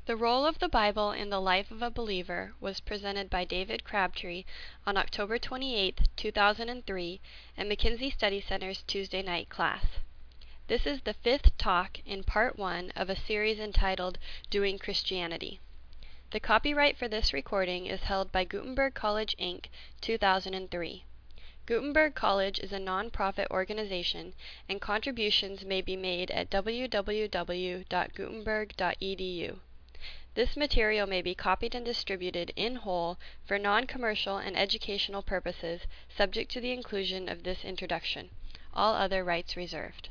The Role of the Bible in the Life of a Believer was presented by David Crabtree on October 28, 2003, at McKinsey Study Center's Tuesday night class. This is the fifth talk in part one of a series entitled Doing Christianity. The copyright for this recording is held by Gutenberg College, Inc., 2003. Gutenberg College is a non-profit organization, and contributions may be made at www.gutenberg.edu. This material may be copied and distributed in whole for non-commercial and educational purposes, subject to the inclusion of this introduction. All other rights reserved.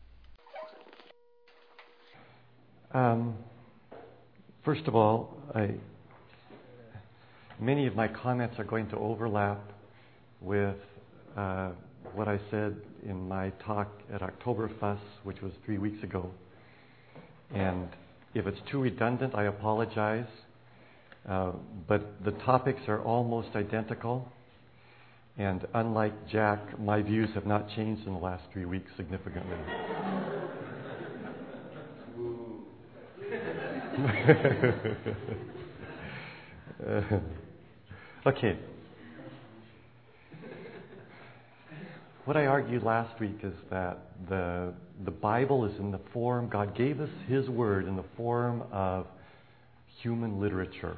First of all, many of my comments are going to overlap with what I said in my talk at Oktoberfest, which was 3 weeks ago. And if it's too redundant, I apologize. But the topics are almost identical. And unlike Jack, my views have not changed in the last 3 weeks significantly. Okay. What I argued last week is that the Bible is in the form, God gave us His Word in the form of human literature.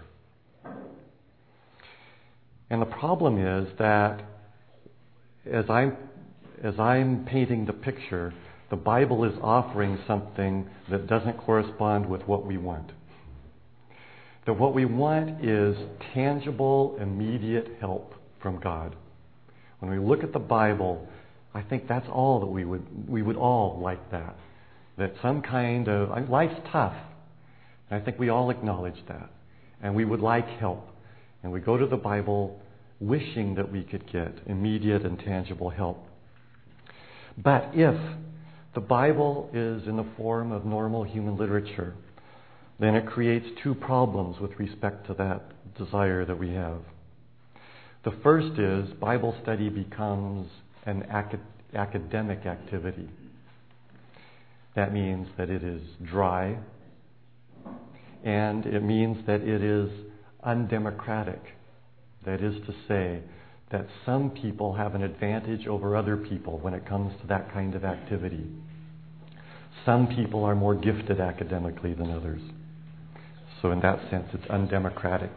And the problem is that as I'm painting the picture, the Bible is offering something that doesn't correspond with what we want. That what we want is tangible, immediate help from God. When we look at the Bible, I think that's all that we would all like that. That some kind of, life's tough. And I think we all acknowledge that. And we would like help. And we go to the Bible wishing that we could get immediate and tangible help. But if the Bible is in the form of normal human literature, then it creates two problems with respect to that desire that we have. The first is Bible study becomes an academic activity. That means that it is dry, and it means that it is undemocratic. That is to say, that some people have an advantage over other people when it comes to that kind of activity. Some people are more gifted academically than others. So in that sense, it's undemocratic.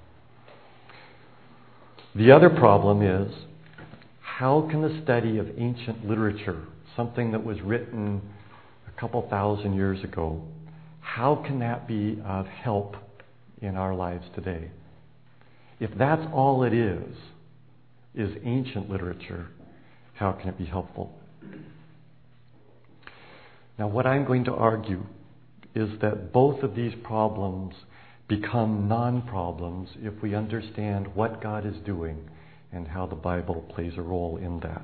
The other problem is, how can the study of ancient literature, something that was written a couple thousand years ago, how can that be of help in our lives today? If that's all it is ancient literature, how can it be helpful? Now, what I'm going to argue is that both of these problems become non-problems if we understand what God is doing and how the Bible plays a role in that.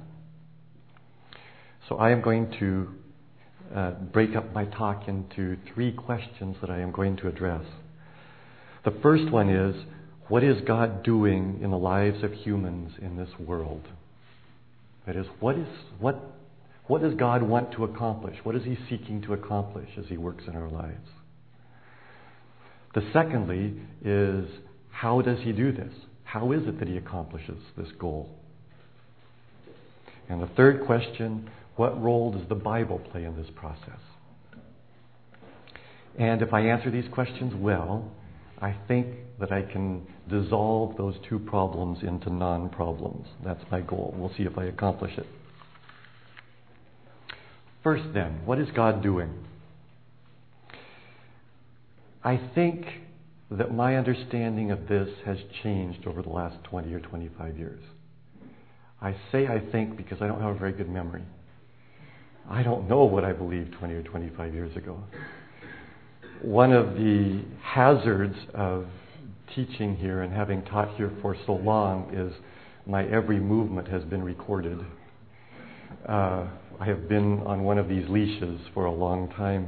So I am going to break up my talk into three questions that I am going to address. The first one is, what is God doing in the lives of humans in this world? That is, what does God want to accomplish? What is He seeking to accomplish as He works in our lives? The secondly is, how does He do this? How is it that He accomplishes this goal? And the third question, what role does the Bible play in this process? And if I answer these questions well, I think that I can dissolve those two problems into non-problems. That's my goal. We'll see if I accomplish it. First then, what is God doing? I think that my understanding of this has changed over the last 20 or 25 years. I say I think because I don't have a very good memory. I don't know what I believed 20 or 25 years ago. One of the hazards of teaching here and having taught here for so long is my every movement has been recorded. I have been on one of these leashes for a long time.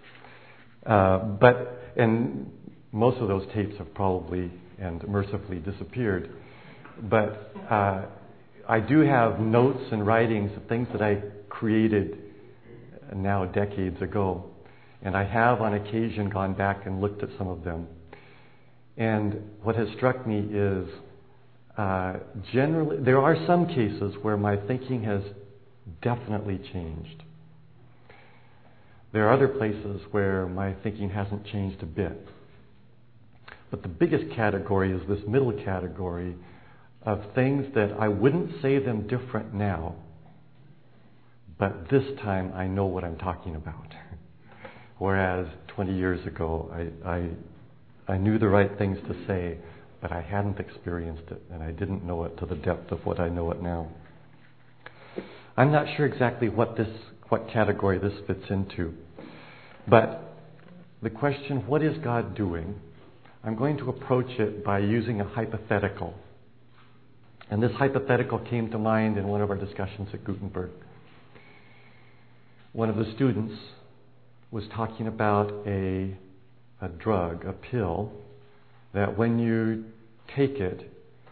And most of those tapes have probably and mercifully disappeared. But I do have notes and writings of things that I created now decades ago. And I have on occasion gone back and looked at some of them. And what has struck me is generally, there are some cases where my thinking has definitely changed. There are other places where my thinking hasn't changed a bit. But the biggest category is this middle category of things that I wouldn't say them different now, but this time I know what I'm talking about. Whereas 20 years ago, I knew the right things to say, but I hadn't experienced it, and I didn't know it to the depth of what I know it now. I'm not sure exactly what category this fits into, but the question, what is God doing? I'm going to approach it by using a hypothetical. And this hypothetical came to mind in one of our discussions at Gutenberg. One of the students was talking about a drug, a pill, that when you take it,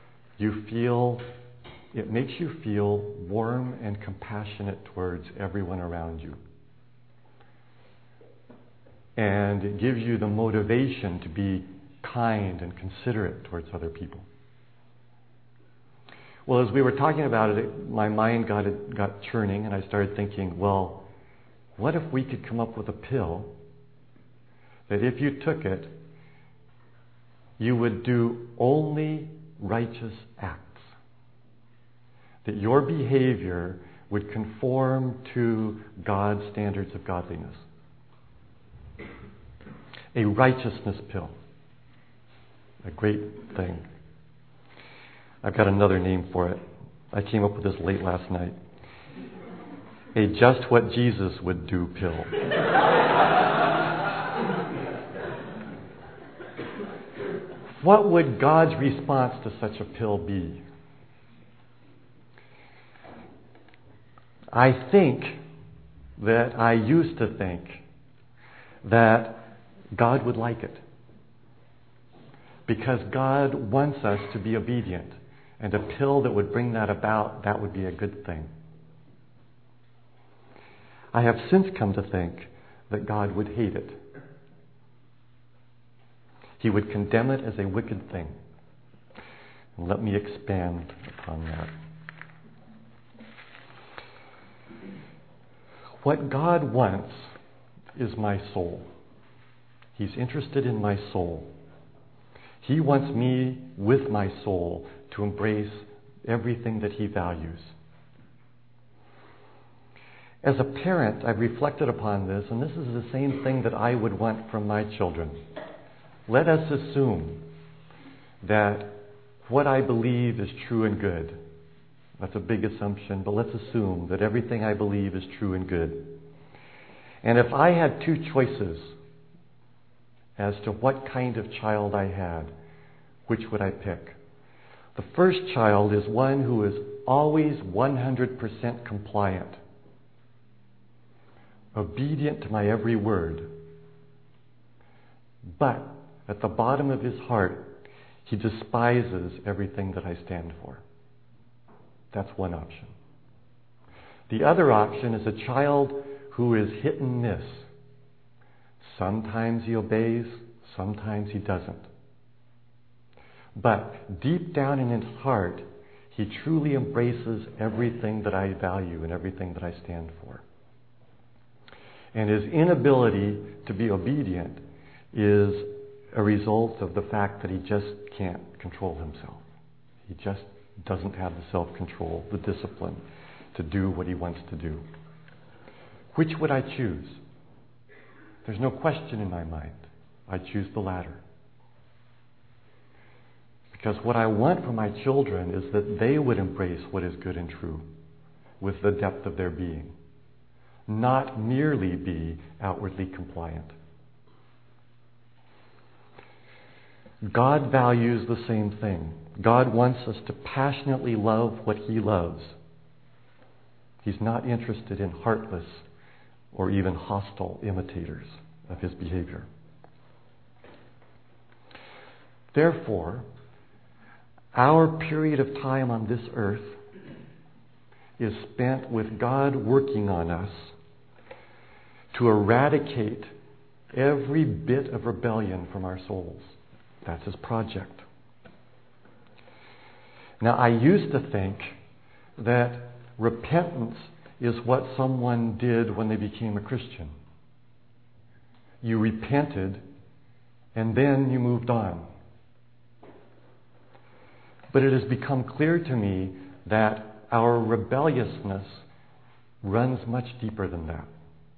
it makes you feel warm and compassionate towards everyone around you. And it gives you the motivation to be kind and considerate towards other people. Well, as we were talking about it, my mind got churning, and I started thinking, well, what if we could come up with a pill that if you took it, you would do only righteous acts? That your behavior would conform to God's standards of godliness. A righteousness pill. A great thing. I've got another name for it. I came up with this late last night. A just what Jesus would do pill. What would God's response to such a pill be? I used to think that God would like it. Because God wants us to be obedient. And a pill that would bring that about, that would be a good thing. I have since come to think that God would hate it. He would condemn it as a wicked thing. And let me expand upon that. What God wants is my soul. He's interested in my soul. He wants me, with my soul, to embrace everything that He values. As a parent, I've reflected upon this, and this is the same thing that I would want from my children. Let us assume that what I believe is true and good. That's a big assumption, but let's assume that everything I believe is true and good. And if I had two choices as to what kind of child I had, which would I pick? The first child is one who is always 100% compliant, obedient to my every word. But at the bottom of his heart, he despises everything that I stand for. That's one option. The other option is a child who is hit and miss. Sometimes he obeys, sometimes he doesn't. But deep down in his heart, he truly embraces everything that I value and everything that I stand for. And his inability to be obedient is a result of the fact that he just can't control himself. He just doesn't have the self-control, the discipline to do what he wants to do. Which would I choose? There's no question in my mind. I choose the latter. Because what I want for my children is that they would embrace what is good and true with the depth of their being, not merely be outwardly compliant. God values the same thing. God wants us to passionately love what He loves. He's not interested in heartless or even hostile imitators of His behavior. Therefore, our period of time on this earth is spent with God working on us to eradicate every bit of rebellion from our souls. That's his project. Now, I used to think that repentance is what someone did when they became a Christian. You repented, and then you moved on. But it has become clear to me that our rebelliousness runs much deeper than that.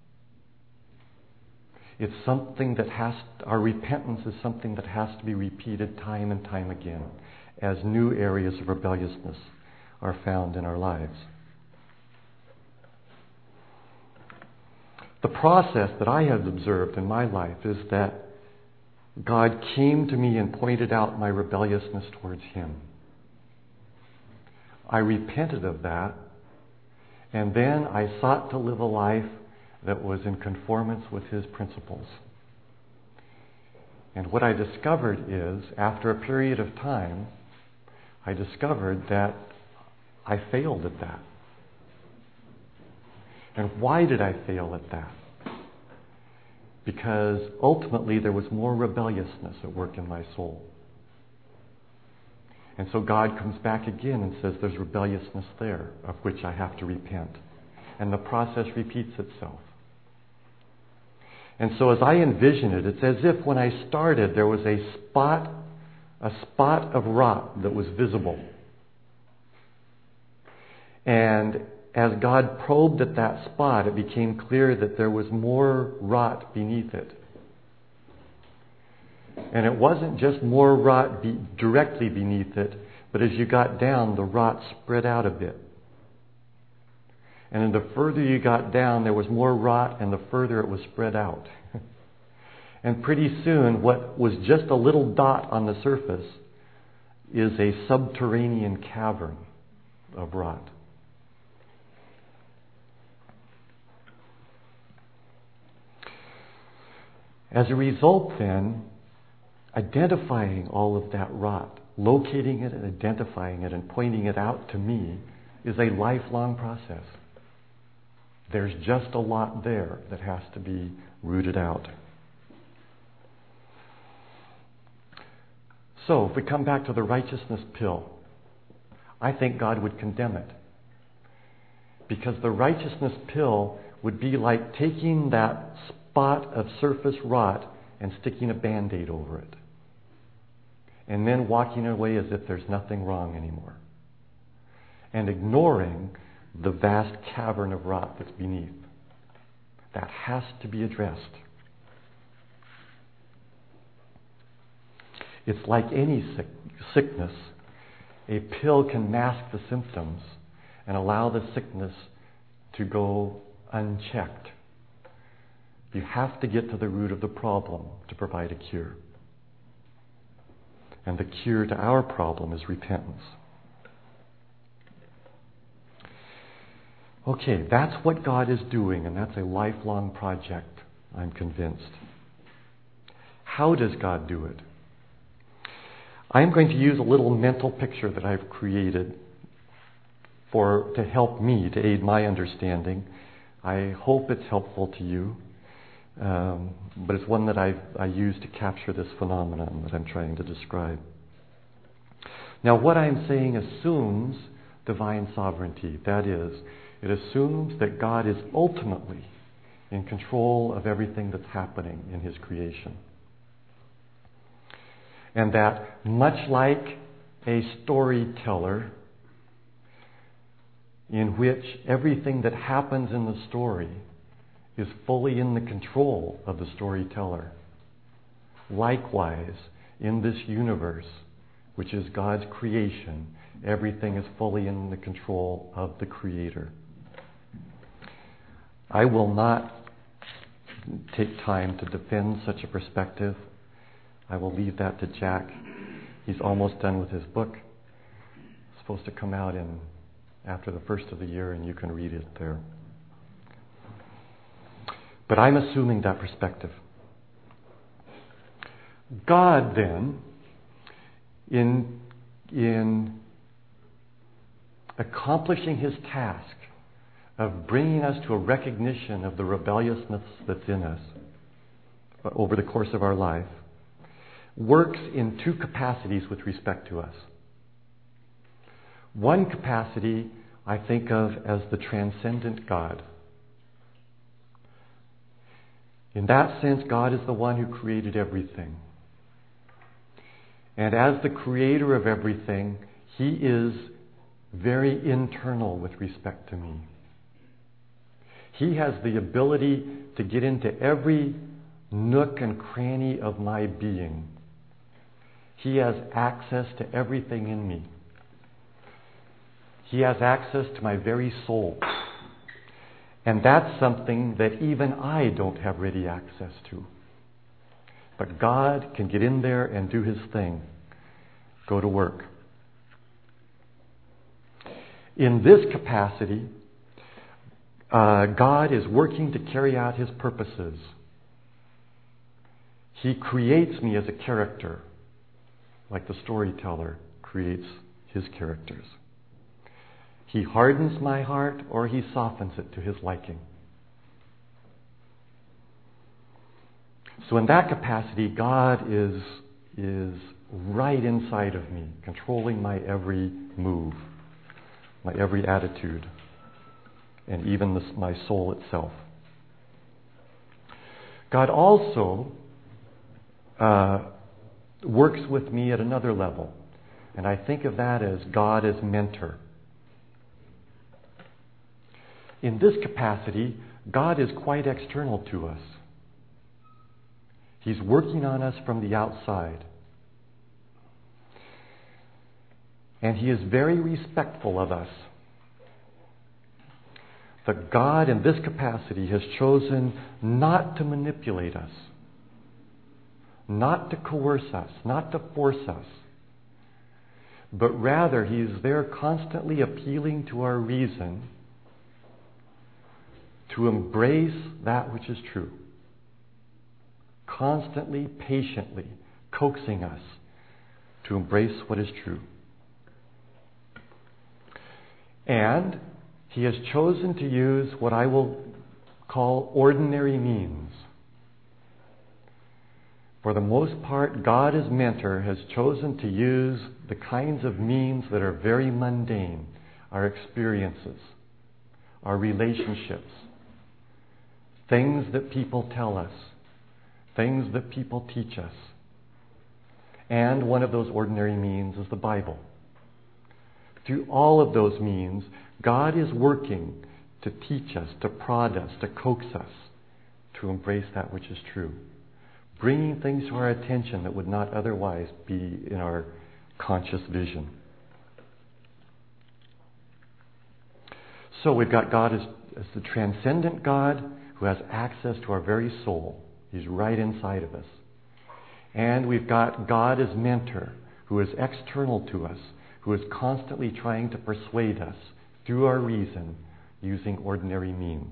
It's something that our repentance is something that has to be repeated time and time again as new areas of rebelliousness are found in our lives. The process that I have observed in my life is that God came to me and pointed out my rebelliousness towards Him. I repented of that, and then I sought to live a life that was in conformance with His principles. And what I discovered is, after a period of time, I discovered that I failed at that. And why did I fail at that? Because ultimately there was more rebelliousness at work in my soul. And so God comes back again and says there's rebelliousness there of which I have to repent. And the process repeats itself. And so as I envision it, it's as if when I started there was a spot of rot that was visible. And as God probed at that spot, it became clear that there was more rot beneath it. And it wasn't just more rot directly beneath it, but as you got down, the rot spread out a bit. And the further you got down, there was more rot, and the further it was spread out. And pretty soon, what was just a little dot on the surface is a subterranean cavern of rot. As a result, then, identifying all of that rot, locating it and identifying it and pointing it out to me is a lifelong process. There's just a lot there that has to be rooted out. So, if we come back to the righteousness pill, I think God would condemn it. Because the righteousness pill would be like taking that spot of surface rot and sticking a Band-Aid over it. And then walking away as if there's nothing wrong anymore. And ignoring the vast cavern of rot that's beneath. That has to be addressed. It's like any sickness. A pill can mask the symptoms and allow the sickness to go unchecked. You have to get to the root of the problem to provide a cure. And the cure to our problem is repentance. Okay, that's what God is doing, and that's a lifelong project, I'm convinced. How does God do it? I'm going to use a little mental picture that I've created to help me, to aid my understanding. I hope it's helpful to you, but it's one that I use to capture this phenomenon that I'm trying to describe. Now, what I'm saying assumes divine sovereignty. That is, it assumes that God is ultimately in control of everything that's happening in His creation. And that, much like a storyteller in which everything that happens in the story is fully in the control of the storyteller, likewise, in this universe, which is God's creation, everything is fully in the control of the Creator. I will not take time to defend such a perspective. I will leave that to Jack. He's almost done with his book. It's supposed to come out after the first of the year, and you can read it there. But I'm assuming that perspective. God, then, in accomplishing His task of bringing us to a recognition of the rebelliousness that's in us, over the course of our life, works in two capacities with respect to us. One capacity I think of as the transcendent God. In that sense, God is the one who created everything. And as the creator of everything, He is very internal with respect to me. He has the ability to get into every nook and cranny of my being. He has access to everything in me. He has access to my very soul. And that's something that even I don't have ready access to. But God can get in there and do His thing. Go to work. In this capacity, God is working to carry out His purposes. He creates me as a character, like the storyteller creates his characters. He hardens my heart or He softens it to His liking. So in that capacity, God is right inside of me, controlling my every move, my every attitude, and even my soul itself. God also works with me at another level, and I think of that as God as mentor. In this capacity, God is quite external to us. He's working on us from the outside. And He is very respectful of us. But God in this capacity has chosen not to manipulate us, not to coerce us, not to force us, but rather He is there constantly appealing to our reason to embrace that which is true. Constantly, patiently coaxing us to embrace what is true. And He has chosen to use what I will call ordinary means. For the most part, God as mentor has chosen to use the kinds of means that are very mundane, our experiences, our relationships, things that people tell us, things that people teach us. And one of those ordinary means is the Bible. Through all of those means, God is working to teach us, to prod us, to coax us, to embrace that which is true. Bringing things to our attention that would not otherwise be in our conscious vision. So we've got God as the transcendent God who has access to our very soul. He's right inside of us. And we've got God as mentor who is external to us, who is constantly trying to persuade us through our reason using ordinary means.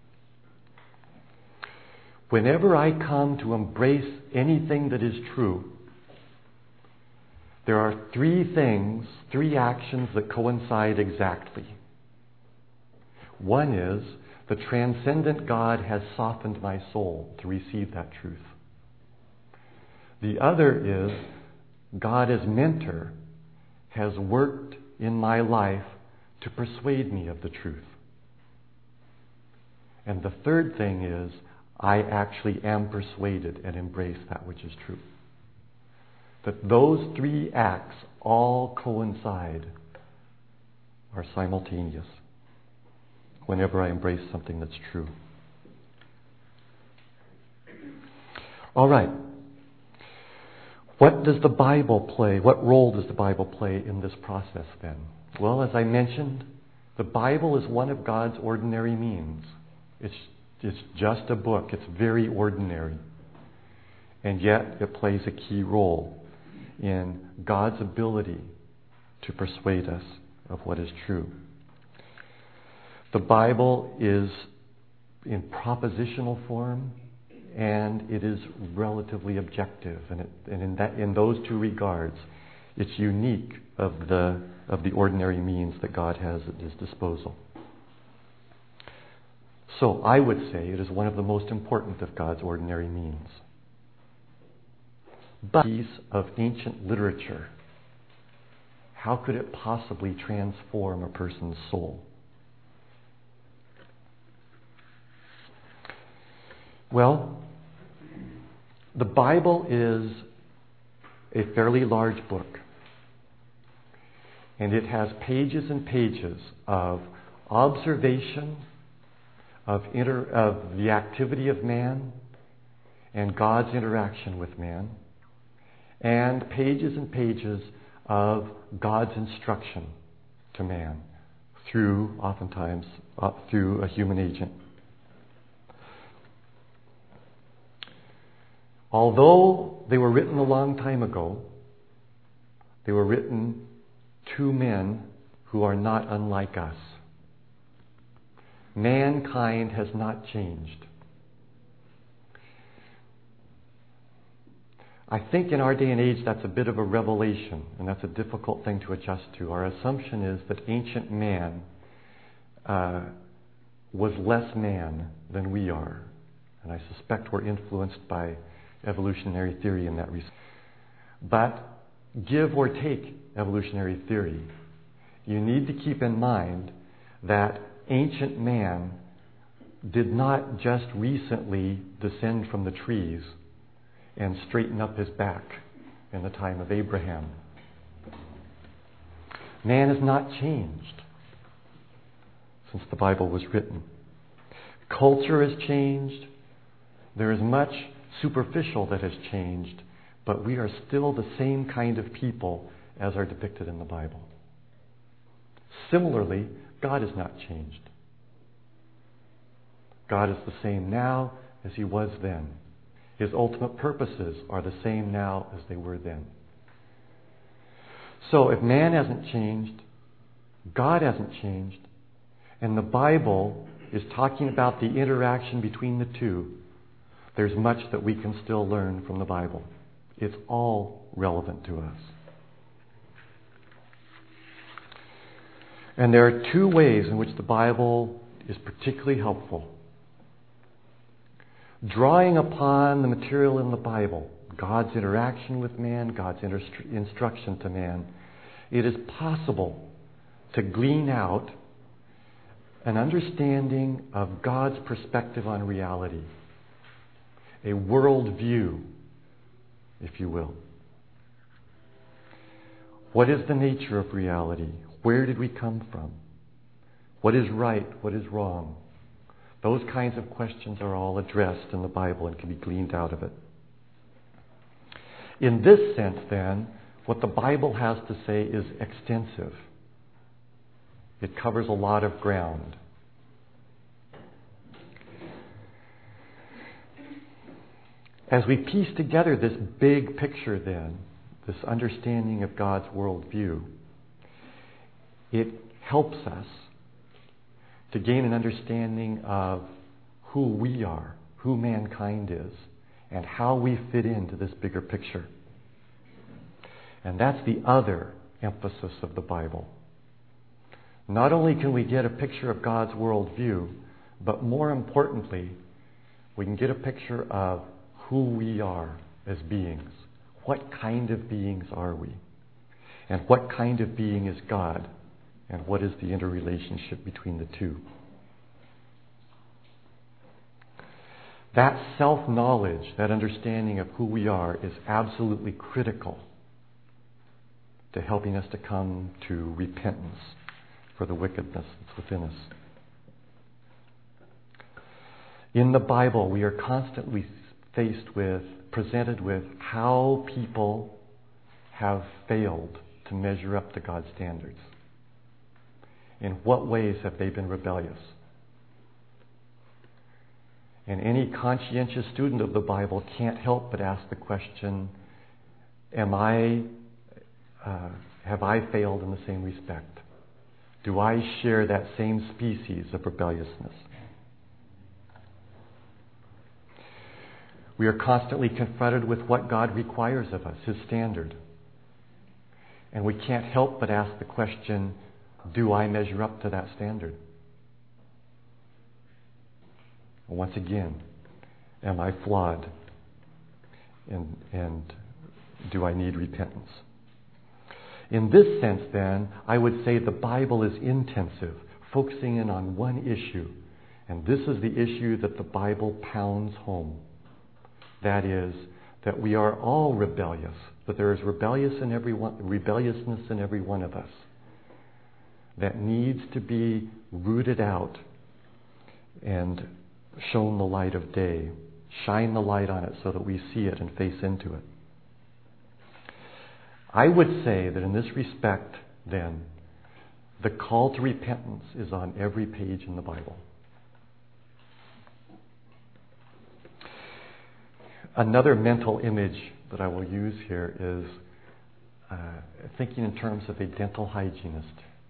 Whenever I come to embrace anything that is true, there are three actions that coincide exactly. One is the transcendent God has softened my soul to receive that truth. The other is God as mentor has worked in my life to persuade me of the truth. And the third thing is I actually am persuaded and embrace that which is true. That those three acts all coincide, are simultaneous, whenever I embrace something that's true. All right. What does the Bible play? What role does the Bible play in this process then? Well, as I mentioned, the Bible is one of God's ordinary means. It's just a book. It's very ordinary. And yet it plays a key role in God's ability to persuade us of what is true. The Bible is in propositional form, and it is relatively objective. And in those two regards, it's unique of the ordinary means that God has at His disposal. So I would say it is one of the most important of God's ordinary means. But piece of ancient literature, how could it possibly transform a person's soul? Well, the Bible is a fairly large book, and it has pages and pages of observation of the activity of man and God's interaction with man, and pages and pages of God's instruction to man oftentimes through a human agent. Although they were written a long time ago, they were written to men who are not unlike us. Mankind has not changed. I think in our day and age that's a bit of a revelation, and that's a difficult thing to adjust to. Our assumption is that ancient man was less man than we are. And I suspect we're influenced by evolutionary theory in that respect. But give or take evolutionary theory, you need to keep in mind that ancient man did not just recently descend from the trees and straighten up his back in the time of Abraham. Man has not changed since the Bible was written. Culture has changed. There is much superficial that has changed, but we are still the same kind of people as are depicted in the Bible. Similarly, God has not changed. God is the same now as He was then. His ultimate purposes are the same now as they were then. So if man hasn't changed, God hasn't changed, and the Bible is talking about the interaction between the two, there's much that we can still learn from the Bible. It's all relevant to us. And there are two ways in which the Bible is particularly helpful. Drawing upon the material in the Bible, God's interaction with man, God's instruction to man, it is possible to glean out an understanding of God's perspective on reality. A worldview, if you will. What is the nature of reality? Where did we come from? What is right? What is wrong? Those kinds of questions are all addressed in the Bible and can be gleaned out of it. In this sense, then, what the Bible has to say is extensive. It covers a lot of ground. As we piece together this big picture then, this understanding of God's worldview, it helps us to gain an understanding of who we are, who mankind is, and how we fit into this bigger picture. And that's the other emphasis of the Bible. Not only can we get a picture of God's worldview, but more importantly, we can get a picture of who we are as beings. What kind of beings are we? And what kind of being is God? And what is the interrelationship between the two? That self-knowledge, that understanding of who we are, is absolutely critical to helping us to come to repentance for the wickedness that's within us. In the Bible, we are constantly presented with how people have failed to measure up to God's standards. In what ways have they been rebellious? And any conscientious student of the Bible can't help but ask the question, have I failed in the same respect? Do I share that same species of rebelliousness? We are constantly confronted with what God requires of us, His standard. And we can't help but ask the question, do I measure up to that standard? Once again, am I flawed? And do I need repentance? In this sense, then, I would say the Bible is intensive, focusing in on one issue. And this is the issue that the Bible pounds home. That is, that we are all rebellious, but there is rebelliousness in every one of us that needs to be rooted out and shown the light of day. Shine the light on it so that we see it and face into it. I would say that in this respect, then, the call to repentance is on every page in the Bible. Another mental image that I will use here is thinking in terms of a dental hygienist.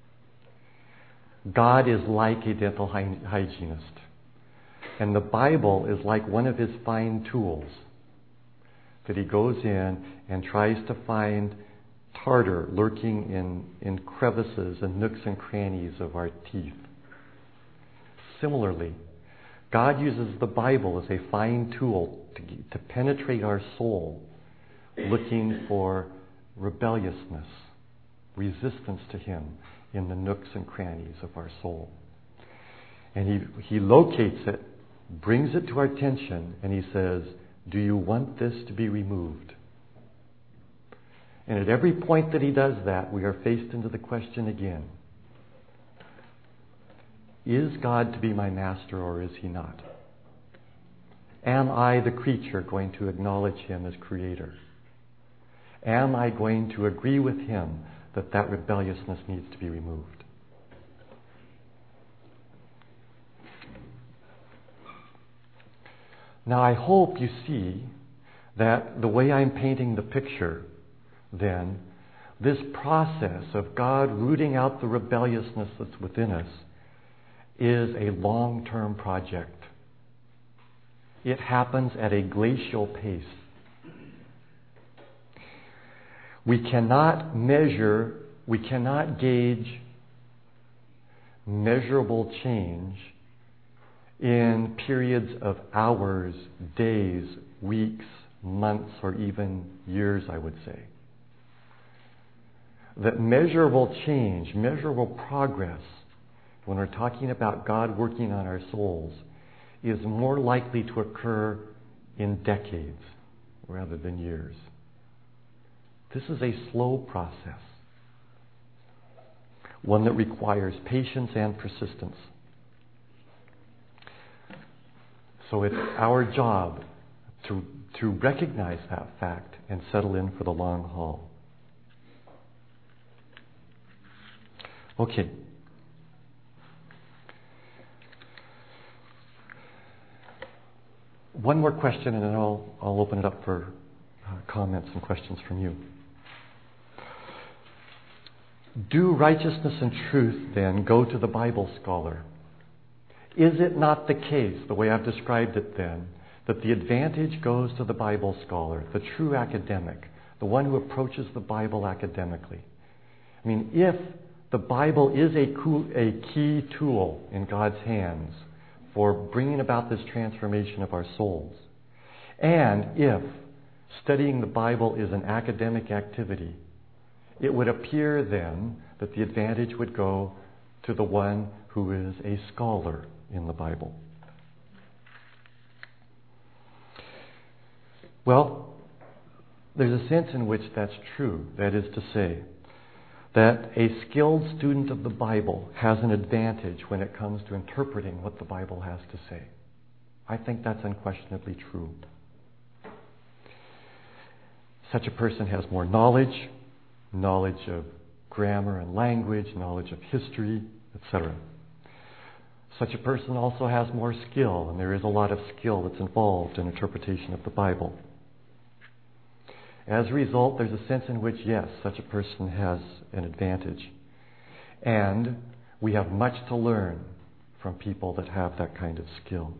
God is like a dental hygienist. And the Bible is like one of his fine tools that he goes in and tries to find tartar lurking in crevices and nooks and crannies of our teeth. Similarly, God uses the Bible as a fine tool to penetrate our soul, looking for rebelliousness, resistance to him in the nooks and crannies of our soul. And he locates it, brings it to our attention, and he says, do you want this to be removed? And at every point that he does that, we are faced into the question again. Is God to be my master or is he not? Am I, the creature, going to acknowledge him as creator? Am I going to agree with him that rebelliousness needs to be removed? Now, I hope you see that the way I'm painting the picture, then, this process of God rooting out the rebelliousness that's within us is a long-term project. It happens at a glacial pace. We cannot gauge measurable change in periods of hours, days, weeks, months, or even years, I would say. That measurable change, measurable progress, when we're talking about God working on our souls, is more likely to occur in decades rather than years. This is a slow process, one that requires patience and persistence. So it's our job to recognize that fact and settle in for the long haul. Okay. One more question and then I'll open it up for comments and questions from you. Do righteousness and truth then go to the Bible scholar? Is it not the case, the way I've described it then, that the advantage goes to the Bible scholar, the true academic, the one who approaches the Bible academically? I mean, if the Bible is a key tool in God's hands for bringing about this transformation of our souls, and if studying the Bible is an academic activity, it would appear then that the advantage would go to the one who is a scholar in the Bible. Well, there's a sense in which that's true. That is to say, that a skilled student of the Bible has an advantage when it comes to interpreting what the Bible has to say. I think that's unquestionably true. Such a person has more knowledge of grammar and language, knowledge of history, etc. Such a person also has more skill, and there is a lot of skill that's involved in interpretation of the Bible. As a result, there's a sense in which, yes, such a person has an advantage. And we have much to learn from people that have that kind of skill.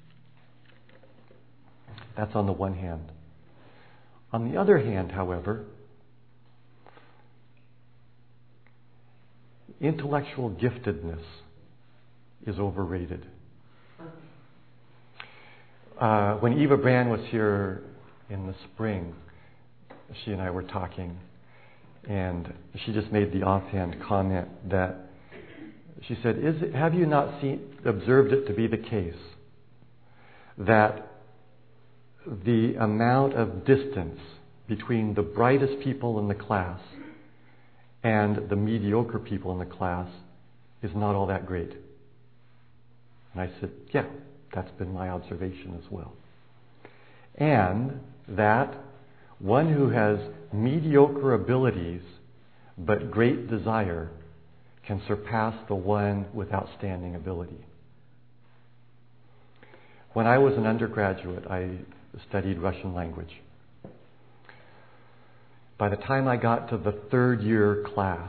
That's on the one hand. On the other hand, however, intellectual giftedness is overrated. When Eva Brand was here in the spring, she and I were talking, and she just made the offhand comment that she said, have you not observed it to be the case that the amount of distance between the brightest people in the class and the mediocre people in the class is not all that great? And I said, yeah, that's been my observation as well. And that one who has mediocre abilities but great desire can surpass the one with outstanding ability. When I was an undergraduate, I studied Russian language. By the time I got to the third year class,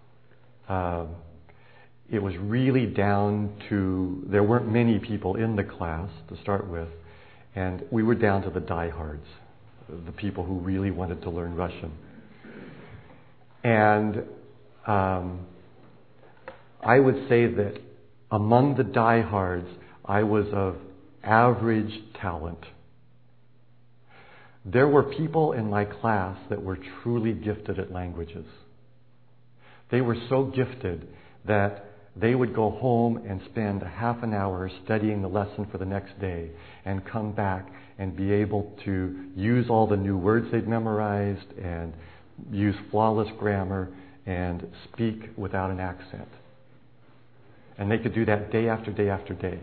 it was really down to, there weren't many people in the class to start with, and we were down to the diehards, the people who really wanted to learn Russian. And I would say that among the diehards, I was of average talent. There were people in my class that were truly gifted at languages. They were so gifted that they would go home and spend a half an hour studying the lesson for the next day and come back and be able to use all the new words they'd memorized and use flawless grammar and speak without an accent. And they could do that day after day after day.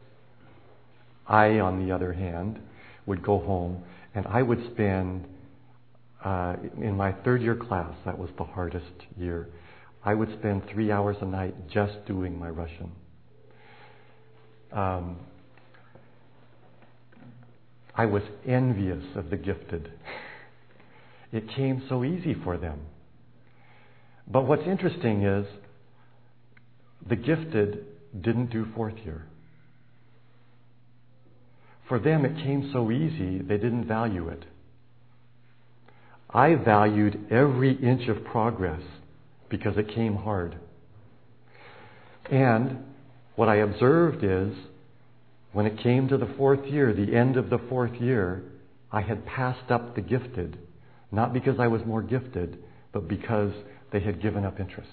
I, on the other hand, would go home and I would spend, in my third year class, that was the hardest year, I would spend 3 hours a night just doing my Russian. I was envious of the gifted. It came so easy for them. But what's interesting is the gifted didn't do fourth year. For them, it came so easy, they didn't value it. I valued every inch of progress because it came hard. And what I observed is, when it came to the fourth year, the end of the fourth year, I had passed up the gifted, not because I was more gifted, but because they had given up interest.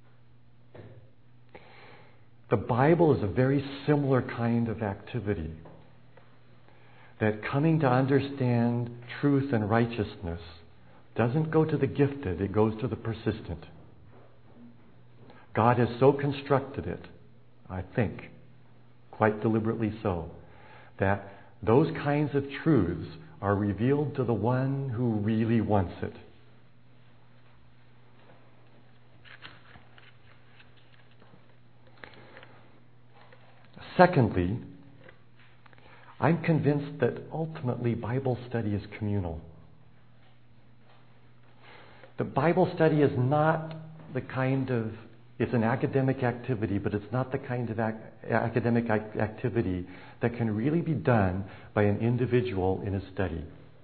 The Bible is a very similar kind of activity. That coming to understand truth and righteousness doesn't go to the gifted, it goes to the persistent. God has so constructed it, I think, quite deliberately so, that those kinds of truths are revealed to the one who really wants it. Secondly, I'm convinced that ultimately Bible study is communal. The Bible study is not the kind of, it's an academic activity, but it's not the kind of academic activity that can really be done by an individual in a study.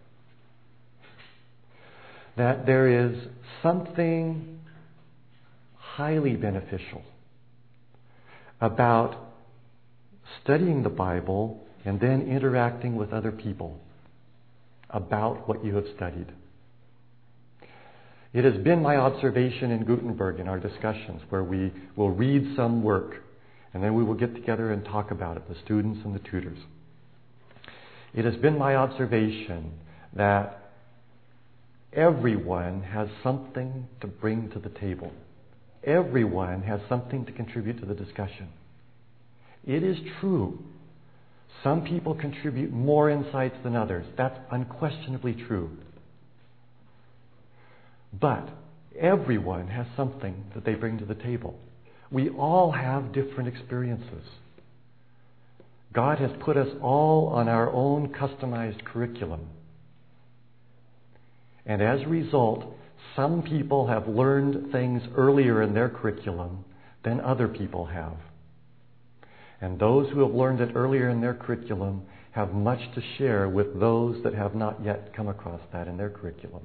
That there is something highly beneficial about studying the Bible and then interacting with other people about what you have studied. It has been my observation in Gutenberg in our discussions where we will read some work and then we will get together and talk about it, the students and the tutors. It has been my observation that everyone has something to bring to the table. Everyone has something to contribute to the discussion. It is true. Some people contribute more insights than others. That's unquestionably true. But everyone has something that they bring to the table. We all have different experiences. God has put us all on our own customized curriculum. And as a result, some people have learned things earlier in their curriculum than other people have. And those who have learned it earlier in their curriculum have much to share with those that have not yet come across that in their curriculum.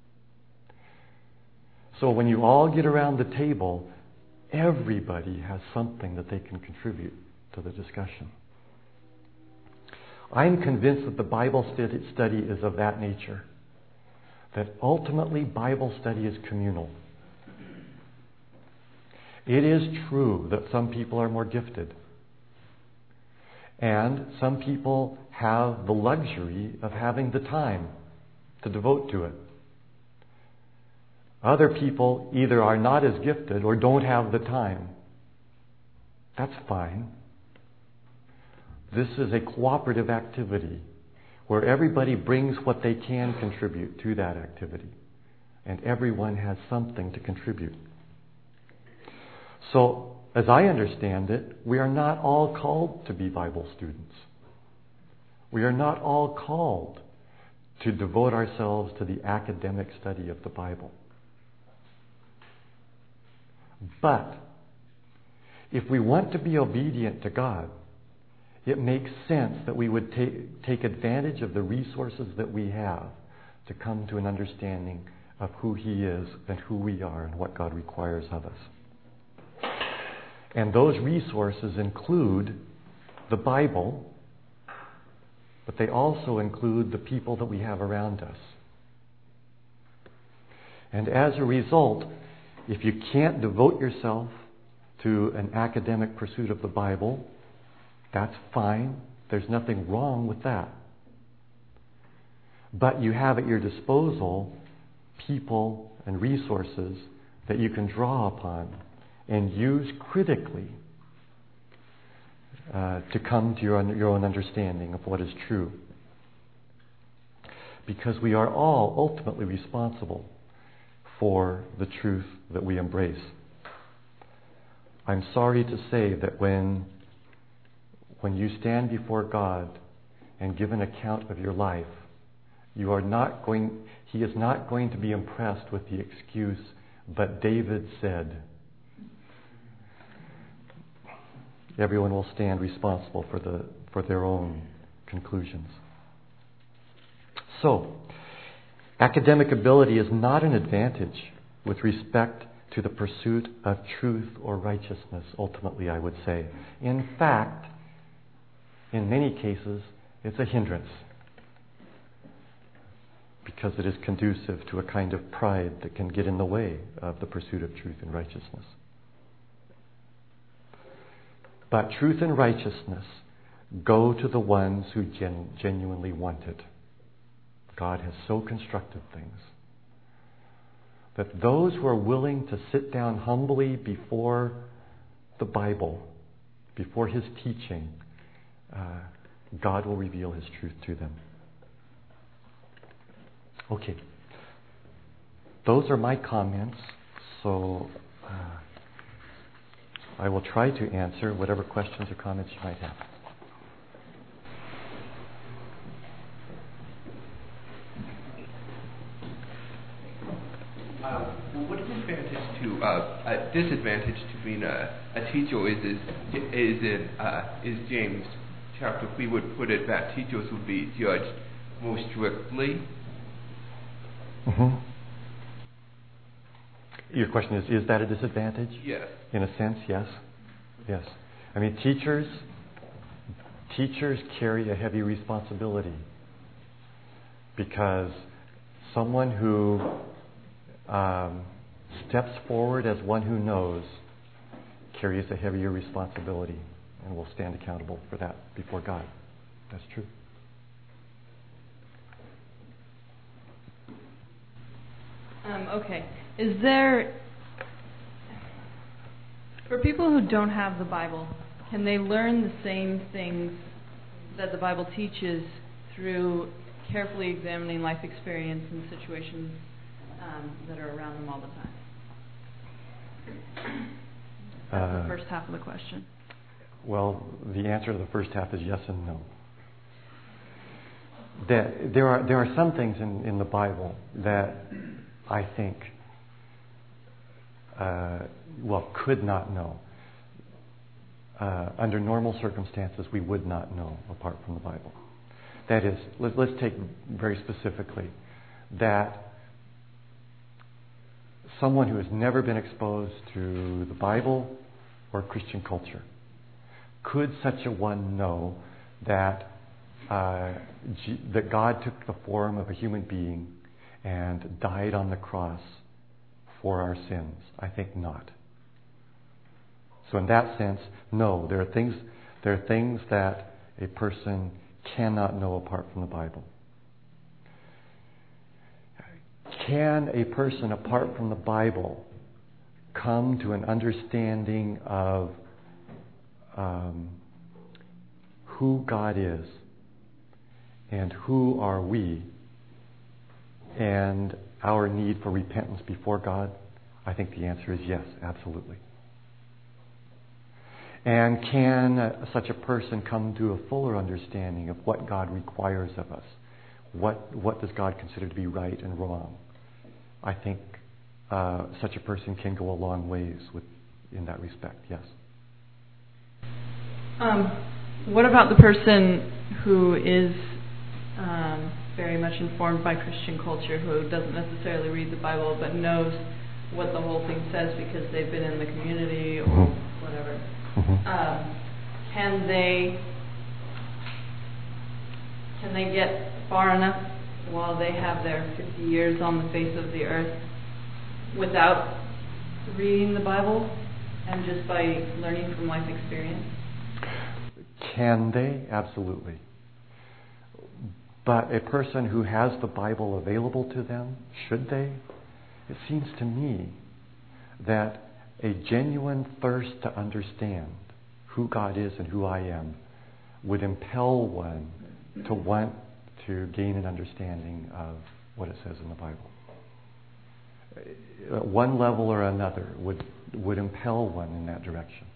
So when you all get around the table, everybody has something that they can contribute to the discussion. I'm convinced that the Bible study is of that nature. that ultimately Bible study is communal. It is true that some people are more gifted. And some people have the luxury of having the time to devote to it. Other people either are not as gifted or don't have the time. That's fine. This is a cooperative activity where everybody brings what they can contribute to that activity. And everyone has something to contribute. So, as I understand it, we are not all called to be Bible students. We are not all called to devote ourselves to the academic study of the Bible. But, if we want to be obedient to God, it makes sense that we would take advantage of the resources that we have to come to an understanding of who He is and who we are and what God requires of us. And those resources include the Bible, but they also include the people that we have around us. And as a result, if you can't devote yourself to an academic pursuit of the Bible, that's fine. There's nothing wrong with that. But you have at your disposal people and resources that you can draw upon and use critically to come to your own understanding of what is true. Because we are all ultimately responsible for the truth that we embrace. I'm sorry to say that when you stand before God and give an account of your life, He is not going to be impressed with the excuse, "But David said." Everyone will stand responsible for their own conclusions. So, academic ability is not an advantage with respect to the pursuit of truth or righteousness, ultimately, I would say. In fact, in many cases, it's a hindrance because it is conducive to a kind of pride that can get in the way of the pursuit of truth and righteousness. But truth and righteousness go to the ones who genuinely want it. God has so constructed things that those who are willing to sit down humbly before the Bible, before His teaching, God will reveal His truth to them. Okay. Those are my comments, so I will try to answer whatever questions or comments you might have. What is the advantage to a disadvantage to being a teacher is James chapter? We would put it that teachers would be judged more strictly. Mm-hmm. Your question is that a disadvantage? Yes. In a sense, yes. Yes. I mean, teachers carry a heavy responsibility because someone who steps forward as one who knows carries a heavier responsibility and will stand accountable for that before God. That's true. Okay. Is there, for people who don't have the Bible, can they learn the same things that the Bible teaches through carefully examining life experience and situations that are around them all the time? That's the first half of the question. Well, the answer to the first half is yes and no. There are some things in the Bible that I think could not know. Under normal circumstances, we would not know apart from the Bible. That is, let's take very specifically that someone who has never been exposed to the Bible or Christian culture, could such a one know that that God took the form of a human being and died on the cross for our sins? I think not. So in that sense, no, there are things that a person cannot know apart from the Bible. Can a person apart from the Bible come to an understanding of who God is and who are we and our need for repentance before God? I think the answer is yes, absolutely. And can such a person come to a fuller understanding of what God requires of us? What does God consider to be right and wrong? I think such a person can go a long ways in that respect, yes. What about the person who is very much informed by Christian culture, who doesn't necessarily read the Bible but knows what the whole thing says because they've been in the community or whatever? Can they get far enough while they have their 50 years on the face of the earth without reading the Bible and just by learning from life experience? Can they? Absolutely. But a person who has the Bible available to them, should they? It seems to me that a genuine thirst to understand who God is and who I am would impel one to want to gain an understanding of what it says in the Bible. At one level or another would impel one in that direction.